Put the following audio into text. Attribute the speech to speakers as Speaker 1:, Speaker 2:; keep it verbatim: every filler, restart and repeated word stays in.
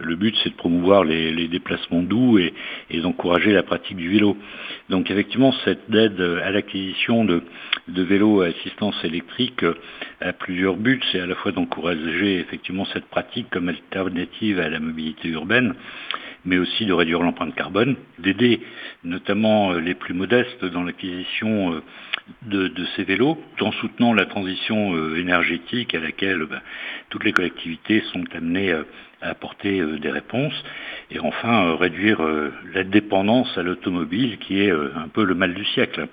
Speaker 1: le but c'est de promouvoir les, les déplacements doux et, et d'encourager la pratique du vélo. Donc effectivement, cette aide à l'acquisition de, de vélos à assistance électrique a plusieurs buts. C'est à la fois d'encourager effectivement cette pratique comme alternative à la mobilité urbaine, mais aussi de réduire l'empreinte carbone, d'aider notamment les plus modestes dans l'acquisition de, de ces vélos, tout en soutenant la transition énergétique à laquelle ben, toutes les collectivités sont amenées à apporter des réponses, et enfin réduire la dépendance à l'automobile qui est un peu le mal du siècle.